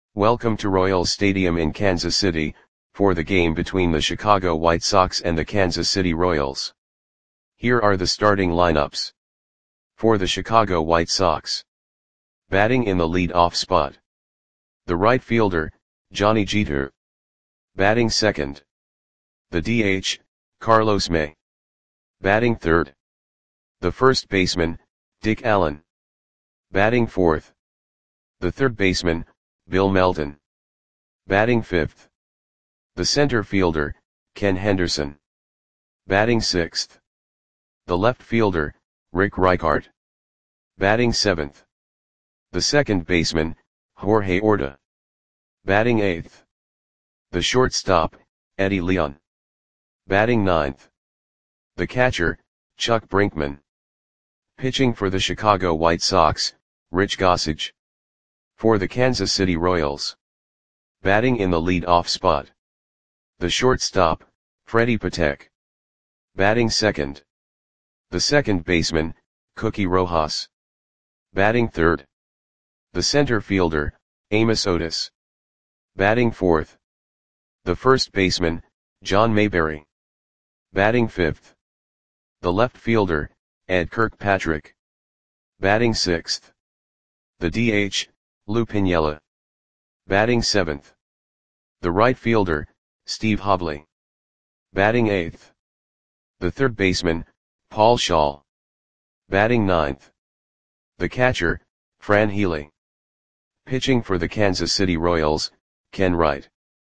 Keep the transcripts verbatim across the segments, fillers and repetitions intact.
Welcome to Royals Stadium in Kansas City, for the game between the Chicago White Sox and the Kansas City Royals. Here are the starting lineups. For the Chicago White Sox. Batting in the lead-off spot. The right fielder, Johnny Jeter. Batting second. The D H, Carlos May. Batting third. The first baseman, Dick Allen. Batting fourth. The third baseman, Bill Melton. Batting fifth. The center fielder, Ken Henderson. Batting sixth. The left fielder, Rick Reichart. Batting seventh. The second baseman, Jorge Orta. Batting eighth. The shortstop, Eddie Leon. Batting ninth. The catcher, Chuck Brinkman. Pitching for the Chicago White Sox, Rich Gossage. For the Kansas City Royals. Batting in the lead-off spot. The shortstop, Freddie Patek. Batting second. The second baseman, Cookie Rojas. Batting third. The center fielder, Amos Otis. Batting fourth. The first baseman, John Mayberry. Batting fifth. The left fielder, Ed Kirkpatrick. Batting sixth. The D H, Lou Piniella. Batting seventh. The right fielder, Steve Hobley. Batting eighth. The third baseman, Paul Shaw. Batting ninth. The catcher, Fran Healy. Pitching for the Kansas City Royals, Ken Wright.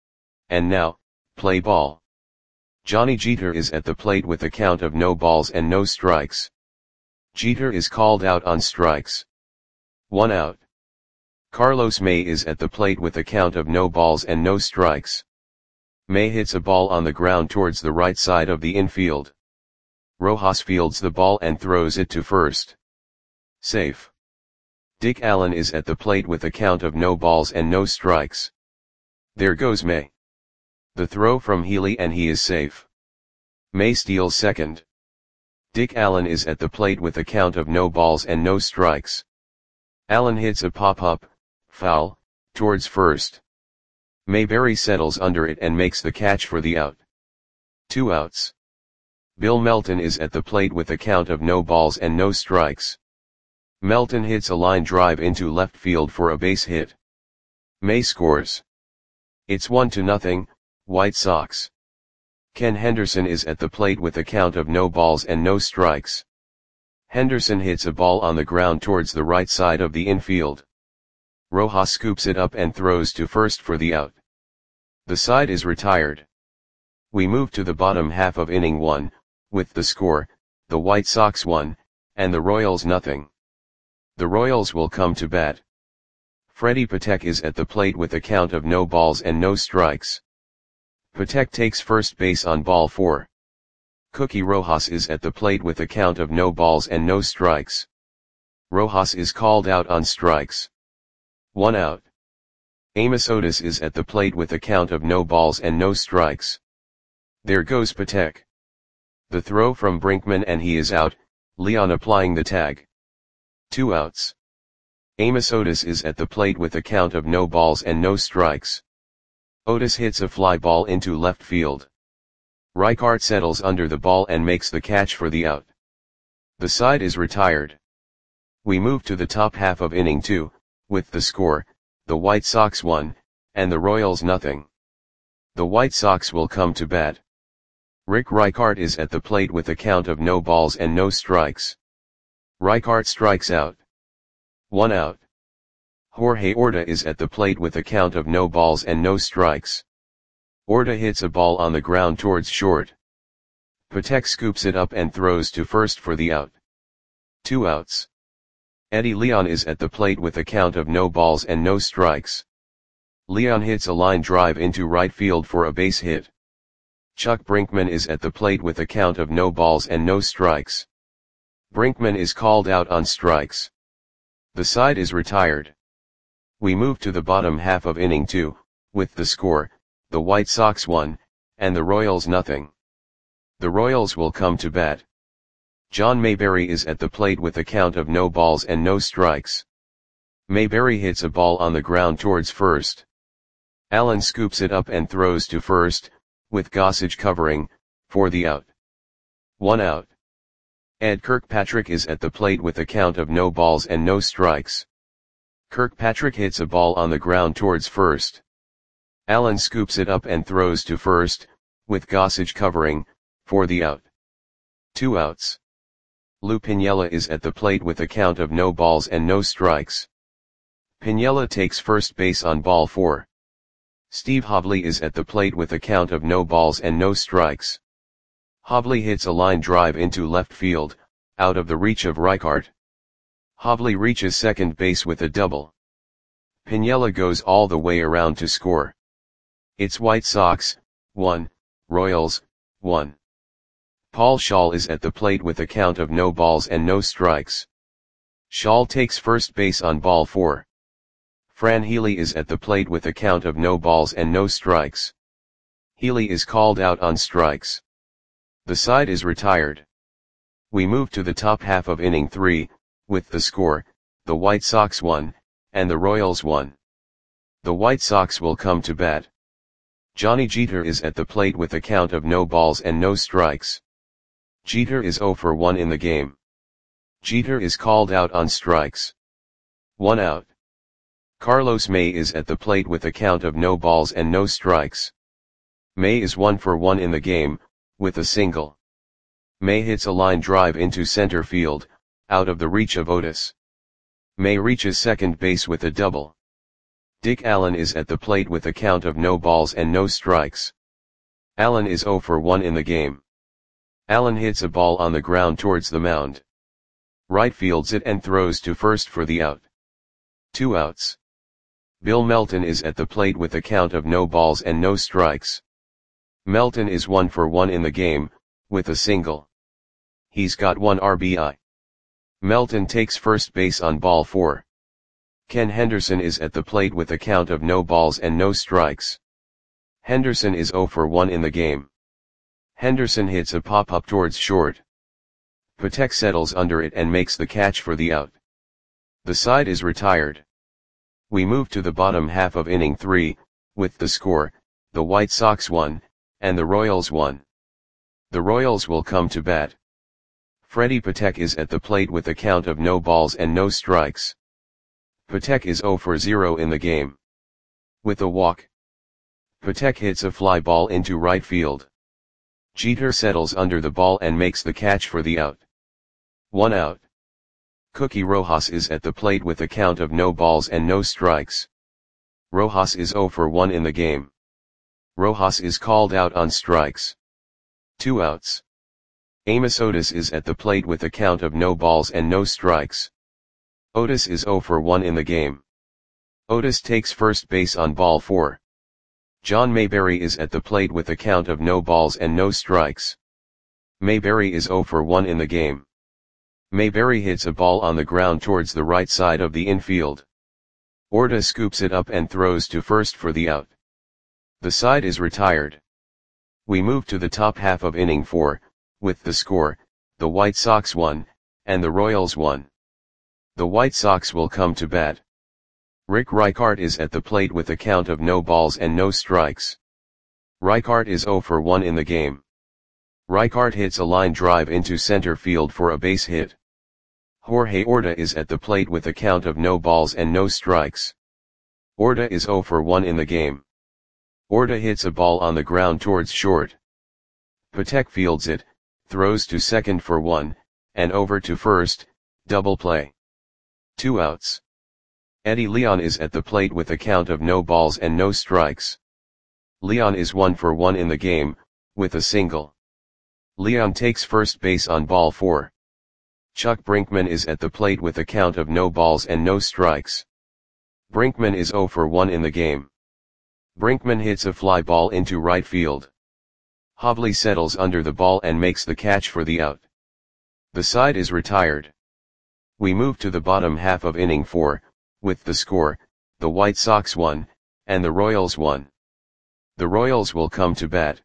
And now, play ball. Johnny Jeter is at the plate with a count of no balls and no strikes. Jeter is called out on strikes. One out. Carlos May is at the plate with a count of no balls and no strikes. May hits a ball on the ground towards the right side of the infield. Rojas fields the ball and throws it to first. Safe. Dick Allen is at the plate with a count of no balls and no strikes. There goes May. The throw from Healy and he is safe. May steals second. Dick Allen is at the plate with a count of no balls and no strikes. Allen hits a pop-up, foul, towards first. Mayberry settles under it and makes the catch for the out. Two outs. Bill Melton is at the plate with a count of no balls and no strikes. Melton hits a line drive into left field for a base hit. May scores. It's one to nothing, White Sox. Ken Henderson is at the plate with a count of no balls and no strikes. Henderson hits a ball on the ground towards the right side of the infield. Rojas scoops it up and throws to first for the out. The side is retired. We move to the bottom half of inning one, with the score, the White Sox one, and the Royals nothing. The Royals will come to bat. Freddie Patek is at the plate with a count of no balls and no strikes. Patek takes first base on ball four. Cookie Rojas is at the plate with a count of no balls and no strikes. Rojas is called out on strikes. One out. Amos Otis is at the plate with a count of no balls and no strikes. There goes Patek. The throw from Brinkman and he is out, Leon applying the tag. Two outs. Amos Otis is at the plate with a count of no balls and no strikes. Otis hits a fly ball into left field. Reichart settles under the ball and makes the catch for the out. The side is retired. We move to the top half of inning two, with the score, the White Sox one, and the Royals nothing. The White Sox will come to bat. Rick Reichart is at the plate with a count of no balls and no strikes. Reichart strikes out. One out. Jorge Orta is at the plate with a count of no balls and no strikes. Orta hits a ball on the ground towards short. Patek scoops it up and throws to first for the out. Two outs. Eddie Leon is at the plate with a count of no balls and no strikes. Leon hits a line drive into right field for a base hit. Chuck Brinkman is at the plate with a count of no balls and no strikes. Brinkman is called out on strikes. The side is retired. We move to the bottom half of inning two, with the score, the White Sox one, and the Royals nothing. The Royals will come to bat. John Mayberry is at the plate with a count of no balls and no strikes. Mayberry hits a ball on the ground towards first. Allen scoops it up and throws to first, with Gossage covering, for the out. One out. Ed Kirkpatrick is at the plate with a count of no balls and no strikes. Kirkpatrick hits a ball on the ground towards first. Allen scoops it up and throws to first, with Gossage covering, for the out. Two outs. Lou Piniella is at the plate with a count of no balls and no strikes. Piniella takes first base on ball four. Steve Hobley is at the plate with a count of no balls and no strikes. Hobley hits a line drive into left field, out of the reach of Reichart. Hobley reaches second base with a double. Piniella goes all the way around to score. It's White Sox, one, Royals, one. Paul Schall is at the plate with a count of no balls and no strikes. Schall takes first base on ball four. Fran Healy is at the plate with a count of no balls and no strikes. Healy is called out on strikes. The side is retired. We move to the top half of inning three, with the score, the White Sox one, and the Royals one. The White Sox will come to bat. Johnny Jeter is at the plate with a count of no balls and no strikes. Jeter is oh for one in the game. Jeter is called out on strikes. One out. Carlos May is at the plate with a count of no balls and no strikes. May is one for one in the game, with a single. May hits a line drive into center field, out of the reach of Otis. May reaches second base with a double. Dick Allen is at the plate with a count of no balls and no strikes. Allen is oh for one in the game. Allen hits a ball on the ground towards the mound. Right fields it and throws to first for the out. Two outs. Bill Melton is at the plate with a count of no balls and no strikes. Melton is one for one in the game, with a single. He's got one R B I. Melton takes first base on ball four. Ken Henderson is at the plate with a count of no balls and no strikes. Henderson is oh for one in the game. Henderson hits a pop-up towards short. Patek settles under it and makes the catch for the out. The side is retired. We move to the bottom half of inning three, with the score, the White Sox one, and the Royals one. The Royals will come to bat. Freddie Patek is at the plate with a count of no balls and no strikes. Patek is oh for zero in the game. With a walk. Patek hits a fly ball into right field. Jeter settles under the ball and makes the catch for the out. One out. Cookie Rojas is at the plate with a count of no balls and no strikes. Rojas is oh for one in the game. Rojas is called out on strikes. Two outs. Amos Otis is at the plate with a count of no balls and no strikes. Otis is oh for one in the game. Otis takes first base on ball four. John Mayberry is at the plate with a count of no balls and no strikes. Mayberry is oh for one in the game. Mayberry hits a ball on the ground towards the right side of the infield. Orta scoops it up and throws to first for the out. The side is retired. We move to the top half of inning four, with the score, the White Sox one, and the Royals one. The White Sox will come to bat. Rick Reichart is at the plate with a count of no balls and no strikes. Reichart is oh for one in the game. Reichart hits a line drive into center field for a base hit. Jorge Orta is at the plate with a count of no balls and no strikes. Orta is oh for one in the game. Orta hits a ball on the ground towards short. Patek fields it, throws to second for one, and over to first, double play. Two outs. Eddie Leon is at the plate with a count of no balls and no strikes. Leon is one for one in the game, with a single. Leon takes first base on ball four. Chuck Brinkman is at the plate with a count of no balls and no strikes. Brinkman is oh for one in the game. Brinkman hits a fly ball into right field. Hobley settles under the ball and makes the catch for the out. The side is retired. We move to the bottom half of inning four, with the score, the White Sox one, and the Royals one. The Royals will come to bat.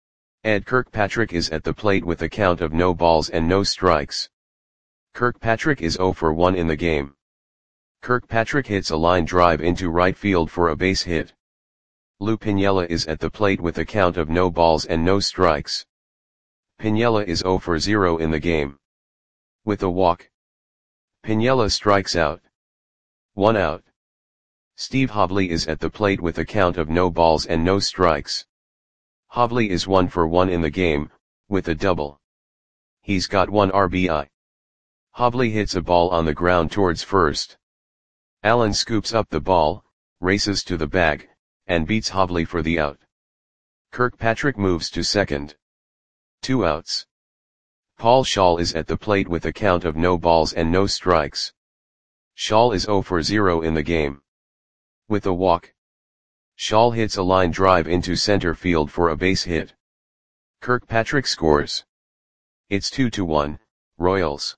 Ed Kirkpatrick is at the plate with a count of no balls and no strikes. Kirkpatrick is oh for one in the game. Kirkpatrick hits a line drive into right field for a base hit. Lou Piniella is at the plate with a count of no balls and no strikes. Piniella is zero for zero in the game. With a walk, Piniella strikes out. One out. Steve Hobley is at the plate with a count of no balls and no strikes. Hobley is one for one in the game, with a double. He's got one R B I. Hobley hits a ball on the ground towards first. Allen scoops up the ball, races to the bag, and beats Hobley for the out. Kirkpatrick moves to second. Two outs. Paul Shaw is at the plate with a count of no balls and no strikes. Shaw is zero for zero in the game. With a walk, Shaw hits a line drive into center field for a base hit. Kirkpatrick scores. It's two to one, Royals.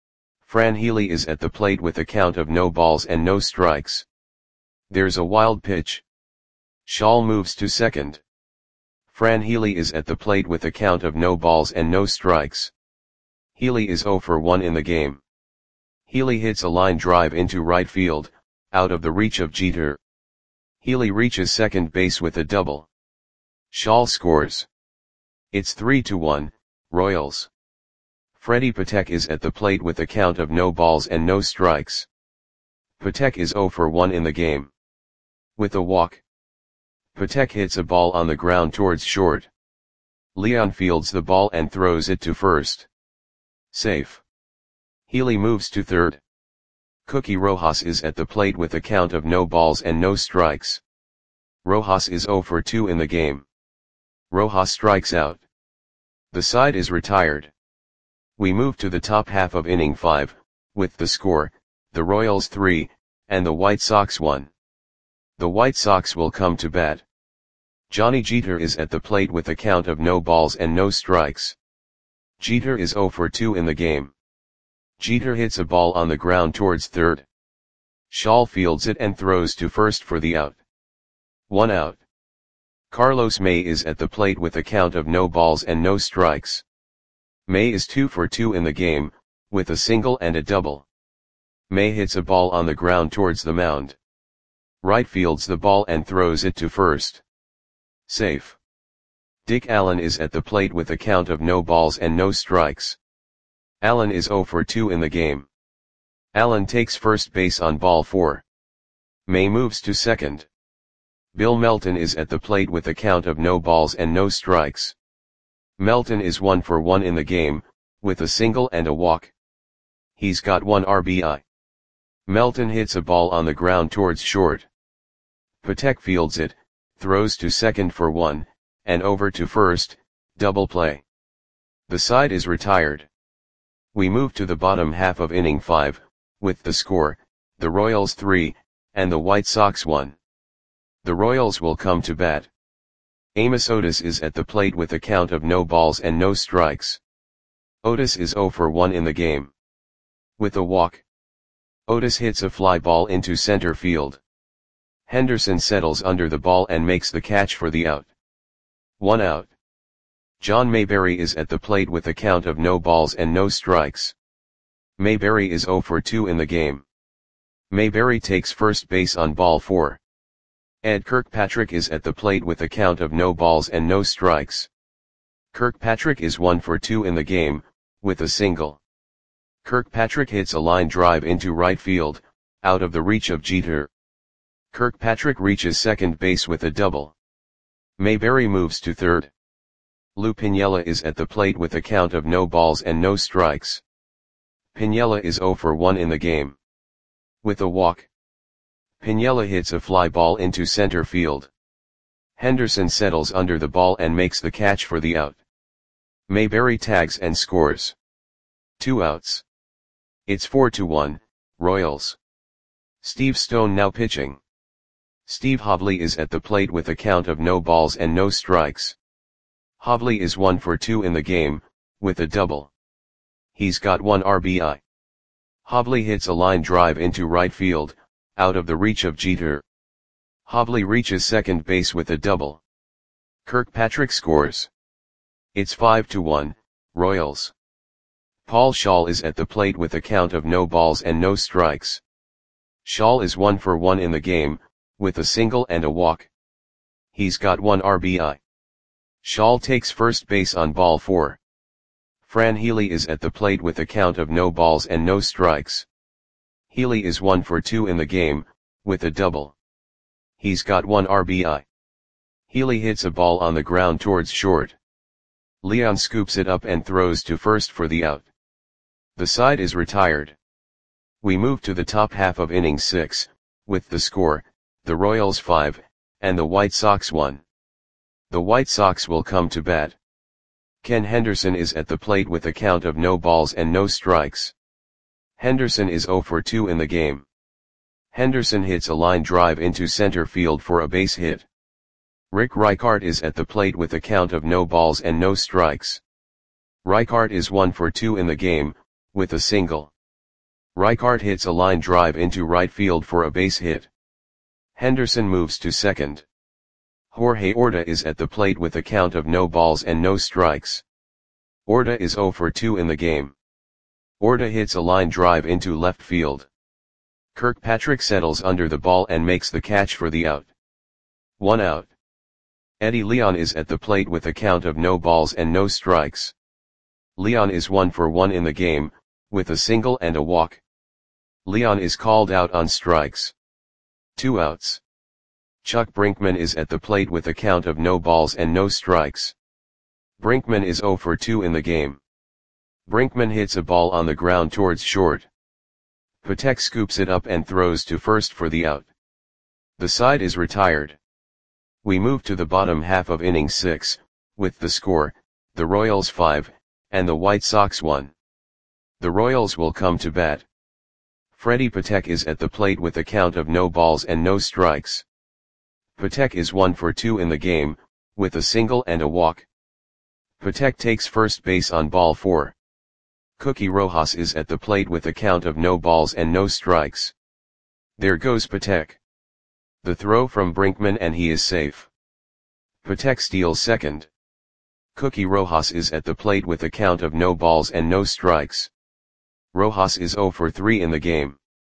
Fran Healy is at the plate with a count of no balls and no strikes. There's a wild pitch. Shaw moves to second. Fran Healy is at the plate with a count of no balls and no strikes. Healy is zero for one in the game. Healy hits a line drive into right field, out of the reach of Jeter. Healy reaches second base with a double. Shaw scores. It's three to one, Royals. Freddie Patek is at the plate with a count of no balls and no strikes. Patek is zero for one in the game. With a walk, Patek hits a ball on the ground towards short. Leon fields the ball and throws it to first. Safe. Healy moves to third. Cookie Rojas is at the plate with a count of no balls and no strikes. Rojas is zero for two in the game. Rojas strikes out. The side is retired. We move to the top half of inning five, with the score, the Royals three, and the White Sox one. The White Sox will come to bat. Johnny Jeter is at the plate with a count of no balls and no strikes. Jeter is zero for two in the game. Jeter hits a ball on the ground towards third. Shaw fields it and throws to first for the out. One out. Carlos May is at the plate with a count of no balls and no strikes. May is two for two in the game, with a single and a double. May hits a ball on the ground towards the mound. Right fields the ball and throws it to first. Safe. Dick Allen is at the plate with a count of no balls and no strikes. Allen is zero for two in the game. Allen takes first base on ball four. May moves to second. Bill Melton is at the plate with a count of no balls and no strikes. Melton is one for one in the game, with a single and a walk. He's got one R B I. Melton hits a ball on the ground towards short. Patek fields it, throws to second for one, and over to first, double play. The side is retired. We move to the bottom half of inning five, with the score, the Royals three, and the White Sox one. The Royals will come to bat. Amos Otis is at the plate with a count of no balls and no strikes. Otis is zero for one in the game. With a walk, Otis hits a fly ball into center field. Henderson settles under the ball and makes the catch for the out. One out. John Mayberry is at the plate with a count of no balls and no strikes. Mayberry is zero for two in the game. Mayberry takes first base on ball four. Ed Kirkpatrick is at the plate with a count of no balls and no strikes. Kirkpatrick is one for two in the game, with a single. Kirkpatrick hits a line drive into right field, out of the reach of Jeter. Kirkpatrick reaches second base with a double. Mayberry moves to third. Lou Piniella is at the plate with a count of no balls and no strikes. Piniella is zero for one in the game. With a walk, Piniella hits a fly ball into center field. Henderson settles under the ball and makes the catch for the out. Mayberry tags and scores. Two outs. It's four to one, Royals. Steve Stone now pitching. Steve Hobley is at the plate with a count of no balls and no strikes. Hobley is one for two in the game, with a double. He's got one R B I. Hobley hits a line drive into right field, out of the reach of Jeter. Hobley reaches second base with a double. Kirkpatrick scores. It's five to one, Royals. Paul Shaw is at the plate with a count of no balls and no strikes. Shaw is one for one in the game, with a single and a walk. He's got one R B I. Shaw takes first base on ball four. Fran Healy is at the plate with a count of no balls and no strikes. Healy is one for two in the game, with a double. He's got one R B I. Healy hits a ball on the ground towards short. Leon scoops it up and throws to first for the out. The side is retired. We move to the top half of inning six, with the score, the Royals five, and the White Sox one. The White Sox will come to bat. Ken Henderson is at the plate with a count of no balls and no strikes. Henderson is zero for two in the game. Henderson hits a line drive into center field for a base hit. Rick Reichart is at the plate with a count of no balls and no strikes. Reichart is one for two in the game, with a single. Reichart hits a line drive into right field for a base hit. Henderson moves to second. Jorge Orta is at the plate with a count of no balls and no strikes. Orta is zero for two in the game. Orta hits a line drive into left field. Kirkpatrick settles under the ball and makes the catch for the out. One out. Eddie Leon is at the plate with a count of no balls and no strikes. Leon is one for one in the game, with a single and a walk. Leon is called out on strikes. Two outs. Chuck Brinkman is at the plate with a count of no balls and no strikes. Brinkman is zero for two in the game. Brinkman hits a ball on the ground towards short. Patek scoops it up and throws to first for the out. The side is retired. We move to the bottom half of inning six, with the score, the Royals five, and the White Sox one. The Royals will come to bat. Freddie Patek is at the plate with a count of no balls and no strikes. Patek is one for two in the game, with a single and a walk. Patek takes first base on ball four. Cookie Rojas is at the plate with a count of no balls and no strikes. There goes Patek. The throw from Brinkman and he is safe. Patek steals second. Cookie Rojas is at the plate with a count of no balls and no strikes. Rojas is zero for three in the game.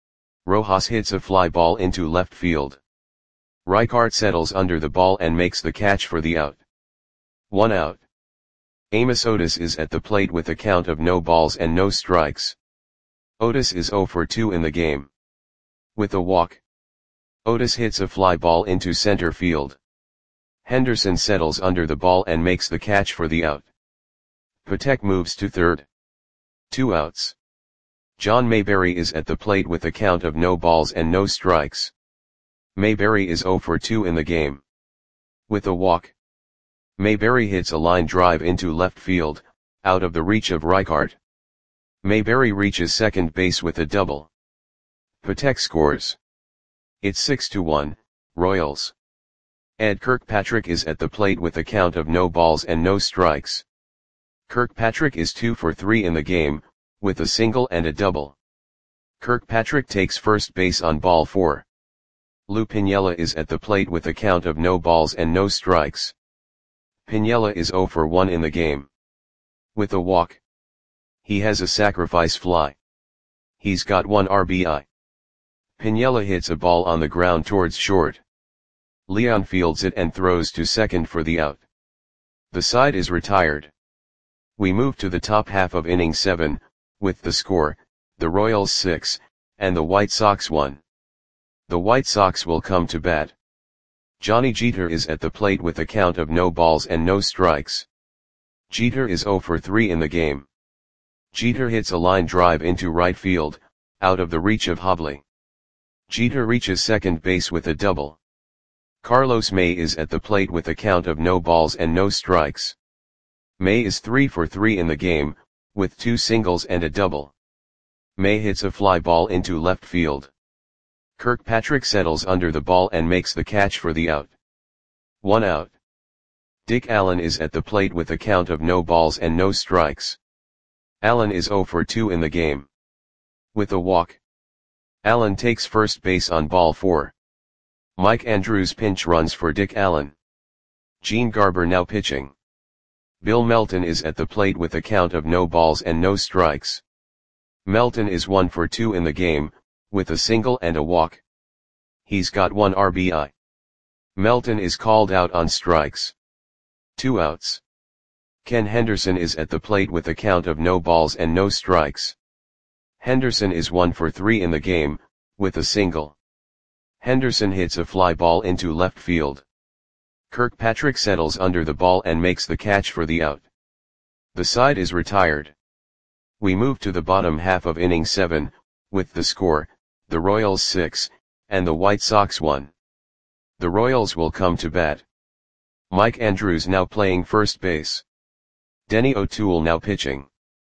Rojas hits a fly ball into left field. Reichart settles under the ball and makes the catch for the out. One out. Amos Otis is at the plate with a count of no balls and no strikes. Otis is zero for two in the game. With a walk. Otis hits a fly ball into center field. Henderson settles under the ball and makes the catch for the out. Patek moves to third. Two outs. John Mayberry is at the plate with a count of no balls and no strikes. Mayberry is zero for two in the game. With a walk. Mayberry hits a line drive into left field, out of the reach of Reichart. Mayberry reaches second base with a double. Patek scores. It's six to one, Royals. Ed Kirkpatrick is at the plate with a count of no balls and no strikes. Kirkpatrick is two for three in the game, with a single and a double. Kirkpatrick takes first base on ball four. Lou Piniella is at the plate with a count of no balls and no strikes. Piniella is zero for one in the game. With a walk. He has a sacrifice fly. He's got one R B I. Piniella hits a ball on the ground towards short. Leon fields it and throws to second for the out. The side is retired. We move to the top half of inning seven, with the score, the Royals six, and the White Sox one. The White Sox will come to bat. Johnny Jeter is at the plate with a count of no balls and no strikes. Jeter is zero for three in the game. Jeter hits a line drive into right field, out of the reach of Hobley. Jeter reaches second base with a double. Carlos May is at the plate with a count of no balls and no strikes. May is three for three in the game, with two singles and a double. May hits a fly ball into left field. Kirkpatrick settles under the ball and makes the catch for the out. One out. Dick Allen is at the plate with a count of no balls and no strikes. Allen is zero for two in the game. With a walk. Allen takes first base on ball four. Mike Andrews pinch runs for Dick Allen. Gene Garber now pitching. Bill Melton is at the plate with a count of no balls and no strikes. Melton is one for two in the game, with a single and a walk. He's got one R B I. Melton is called out on strikes. Two outs. Ken Henderson is at the plate with a count of no balls and no strikes. Henderson is one for three in the game, with a single. Henderson hits a fly ball into left field. Kirkpatrick settles under the ball and makes the catch for the out. The side is retired. We move to the bottom half of inning seven, with the score, the Royals six, and the White Sox one. The Royals will come to bat. Mike Andrews now playing first base. Denny O'Toole now pitching.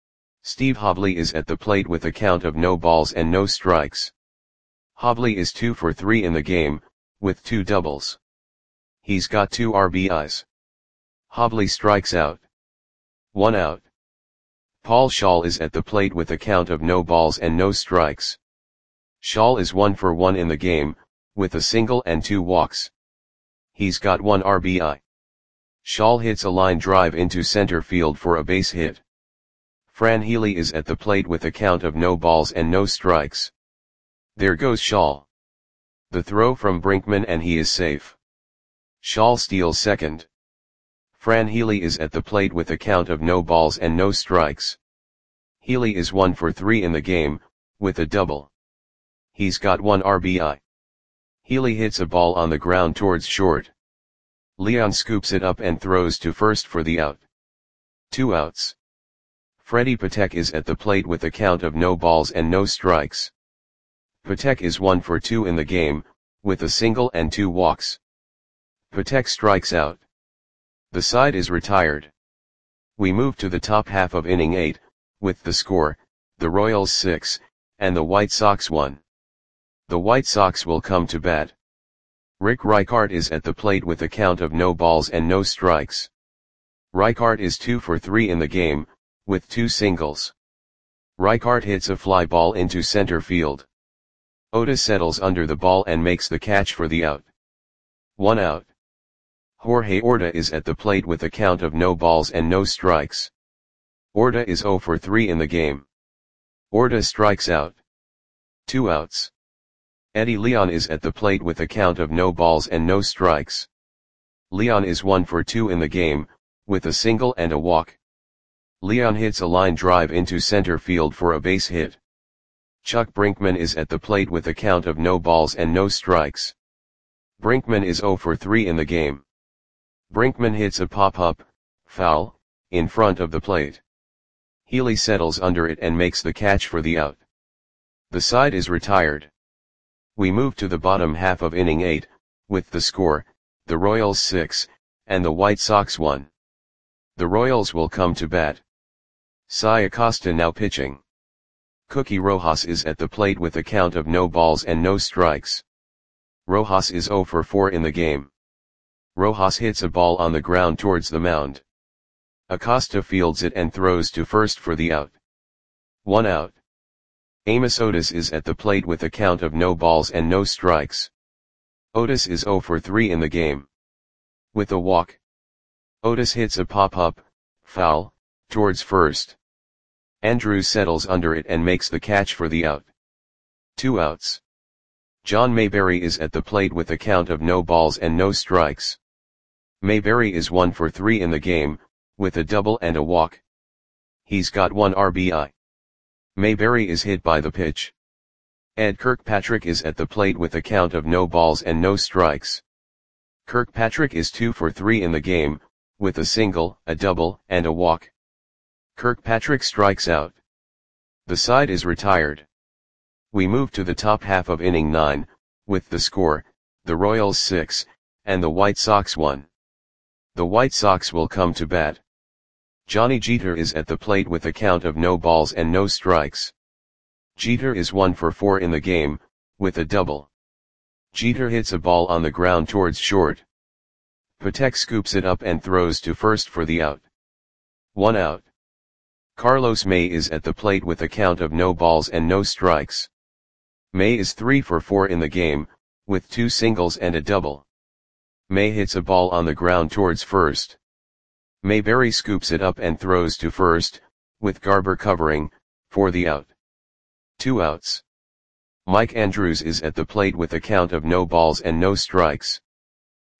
Steve Hobley is at the plate with a count of no balls and no strikes. Hobley is two for three in the game, with two doubles. He's got two R B Is. Hobley strikes out. One out. Paul Schaal is at the plate with a count of no balls and no strikes. Schaal is one for one in the game, with a single and two walks. He's got one R B I. Schaal hits a line drive into center field for a base hit. Fran Healy is at the plate with a count of no balls and no strikes. There goes Schaal. The throw from Brinkman and he is safe. Schaal steals second. Fran Healy is at the plate with a count of no balls and no strikes. Healy is one for three in the game, with a double. He's got one R B I. Healy hits a ball on the ground towards short. Leon scoops it up and throws to first for the out. Two outs. Freddie Patek is at the plate with a count of no balls and no strikes. Patek is one for two in the game, with a single and two walks. Patek strikes out. The side is retired. We move to the top half of inning eight, with the score, the Royals six, and the White Sox one. The White Sox will come to bat. Rick Reichart is at the plate with a count of no balls and no strikes. Reichart is two for three in the game, with two singles. Reichart hits a fly ball into center field. Otis settles under the ball and makes the catch for the out. One out. Jorge Orta is at the plate with a count of no balls and no strikes. Orta is zero for three in the game. Orta strikes out. Two outs. Eddie Leon is at the plate with a count of no balls and no strikes. Leon is one for two in the game, with a single and a walk. Leon hits a line drive into center field for a base hit. Chuck Brinkman is at the plate with a count of no balls and no strikes. Brinkman is zero for three in the game. Brinkman hits a pop-up, foul, in front of the plate. Healy settles under it and makes the catch for the out. The side is retired. We move to the bottom half of inning eight, with the score, the Royals six, and the White Sox one. The Royals will come to bat. Cy Acosta now pitching. Cookie Rojas is at the plate with a count of no balls and no strikes. Rojas is zero for four in the game. Rojas hits a ball on the ground towards the mound. Acosta fields it and throws to first for the out. One out. Amos Otis is at the plate with a count of no balls and no strikes. Otis is zero for three in the game. With a walk. Otis hits a pop-up, foul, towards first. Andrews settles under it and makes the catch for the out. Two outs. John Mayberry is at the plate with a count of no balls and no strikes. Mayberry is one for three in the game, with a double and a walk. He's got one R B I. Mayberry is hit by the pitch. Ed Kirkpatrick is at the plate with a count of no balls and no strikes. Kirkpatrick is two for three in the game, with a single, a double, and a walk. Kirkpatrick strikes out. The side is retired. We move to the top half of inning nine, with the score, the Royals six, and the White Sox one. The White Sox will come to bat. Johnny Jeter is at the plate with a count of no balls and no strikes. Jeter is one for four in the game, with a double. Jeter hits a ball on the ground towards short. Patek scoops it up and throws to first for the out. One out. Carlos May is at the plate with a count of no balls and no strikes. May is three for four in the game, with two singles and a double. May hits a ball on the ground towards first. Mayberry scoops it up and throws to first, with Garber covering, for the out. Two outs. Mike Andrews is at the plate with a count of no balls and no strikes.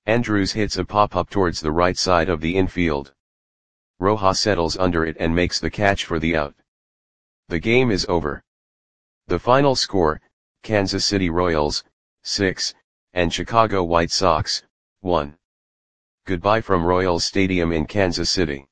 Andrews hits a pop-up towards the right side of the infield. Rojas settles under it and makes the catch for the out. The game is over. The final score, Kansas City Royals, six, and Chicago White Sox, one. Goodbye from Royals Stadium in Kansas City.